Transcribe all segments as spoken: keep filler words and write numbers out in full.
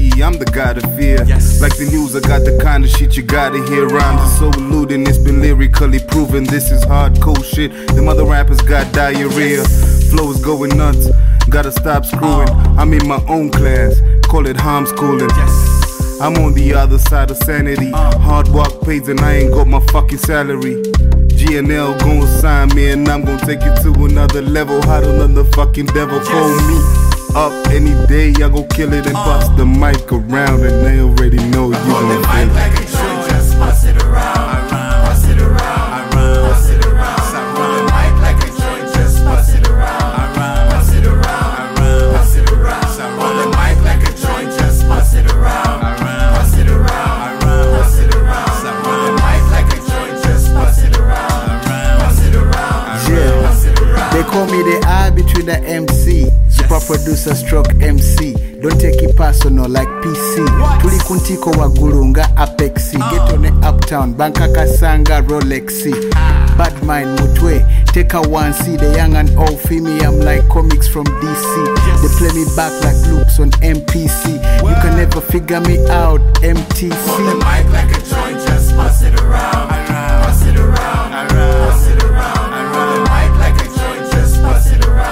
see, I'm the guy to fear. Yes. Like the news, I got the kind of shit you gotta hear. Rhymes are so eluding, it's been lyrically proven. This is hardcore shit. Them other rappers got diarrhea. Yes. Flows going nuts, gotta stop screwing. I'm in my own class, call it homeschooling. Yes. I'm on the other side of sanity. Hard work pays and I ain't got my fucking salary. G N L gon' sign me and I'm gon' take it to another level. Hotter than the fucking devil. Call me up any day, I go kill it and bust the mic around, and they already know you gon' feel it. Like a joint, just bust it around, bust it around, bust it around. Roll the mic like a joint, just bust it around, bust it around, bust it around. Roll the mic like a joint, just bust it around, bust it around, bust it around. Roll the mic like a joint, just bust it around, bust it around, bust it around. They call me the eye between the M C. Super producer stroke M C. Don't take it personal like P C. Tuli kuntiko wa gulunga Apexi. Get on the uptown, Banka Kasanga Rolexi. Bad mind Mutwe, take a one C. The young and old feel me, I'm like comics from D C. They play me back like loops on M P C. You can never figure me out, M T C. Hold the mic like a joint, just bust it around, bust it around, bust it around. Hold the mic like a joint, just bust it around.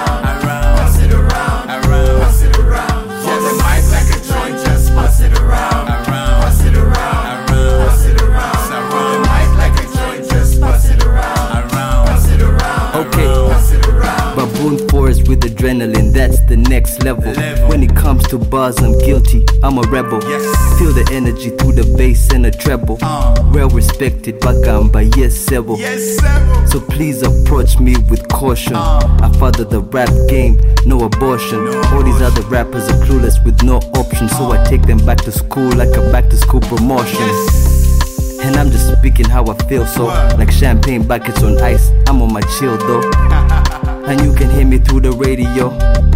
With adrenaline, that's the next level. level. When it comes to bars, I'm guilty, I'm a rebel. Yes. Feel the energy through the bass and the treble. Uh. Well respected, Bagamba, yes, several. Yes, so please approach me with caution. Uh. I father the rap game, no abortion. No All these other rappers are clueless with no options, so I take them back to school like a back to school promotion. Yes. And I'm just speaking how I feel, so what? Like champagne buckets on ice, I'm on my chill though. And you can hear me through the radio,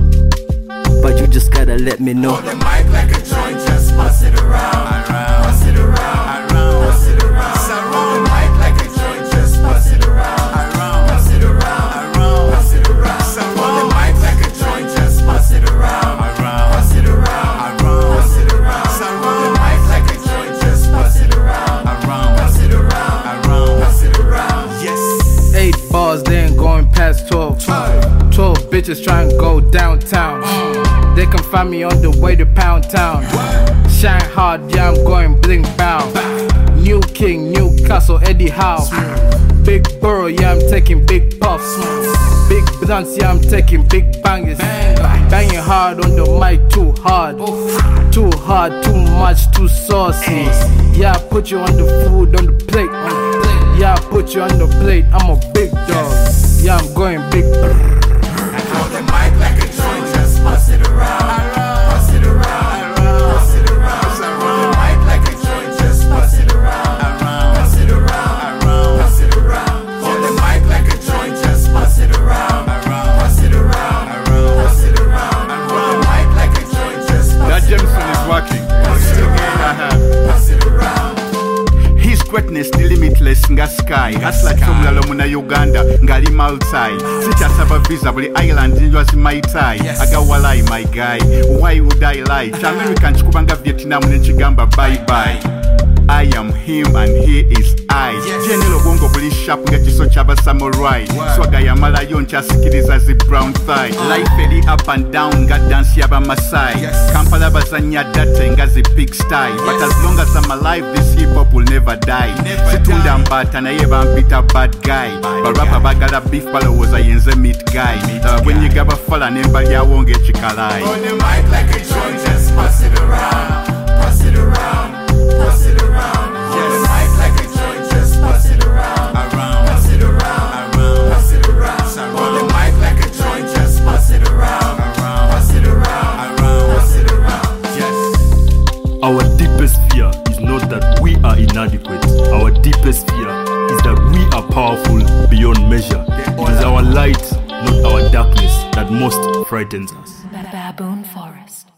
but you just gotta let me know. Hold the mic like a joint, just bust it around, bust it around, bust it around. Hold the mic like a joint, just bust it around, bust it around, bust it around. Hold the mic like a joint, just bust it around, bust it around, bust it around. Hold the mic like a joint, just bust it around, bust it around, bust it around. Yes. Eight bars, they ain't going past twelve. twelve bitches try and go downtown. They can find me on the way to Pound Town. Shine hard, yeah, I'm going bling bow. New King, Newcastle, Eddie Howe. Big Burrow, yeah, I'm taking big puffs. Big blunts, yeah, I'm taking big bangers. Banging hard on the mic, too hard. Too hard, too much, too saucy. Yeah, I put you on the food, on the plate. Yeah, I put you on the plate, I'm a big dog. Yeah, I'm going big. Hold the mic like a joint, just bust it around, bust it around, bust it around. Hold the mic like a joint, just bust it around, bust it around, bust it around. Hold the mic like a joint, just bust it around, bust it around, bust it around. Hold the mic like a joint, just bust it around. That Jameson is working. Bust it around, bust it around. His greatness the limitless nga sky. Hustler chomulalo muna Uganda ngali multi. Sichasaba visa buli island njwazi maitai. Agawalai my guy. Why would I lie? American chikubanga Vietnam nechigamba bye bye. I am him and he is I. General bongo buli sharp nga chiso chaba samurai. Swaga ya malayo nchasikiriza zi brown thigh. Life eri up and down nga dance yaba Masai. Kampala bazanya date nga zi big style. But as long as I'm alive, this hip hop will never die. Situunda mbata na ye bampita bad guy. Barapa bagala beef balowoza yenze meat guy. When you gaba fala nemba ya wonge chikalai. On the mic like a joint, just pass it around, pass it around, pass it around. On the mic like a joint, just pass it around, pass it around, pass it around. On the mic like a joint, just pass it around, pass it around, pass it around. Yes. Our deepest fear is not that we are inadequate. Our deepest fear is that we are powerful beyond measure. It is our light, not our darkness, that most frightens us. Baboon Forest.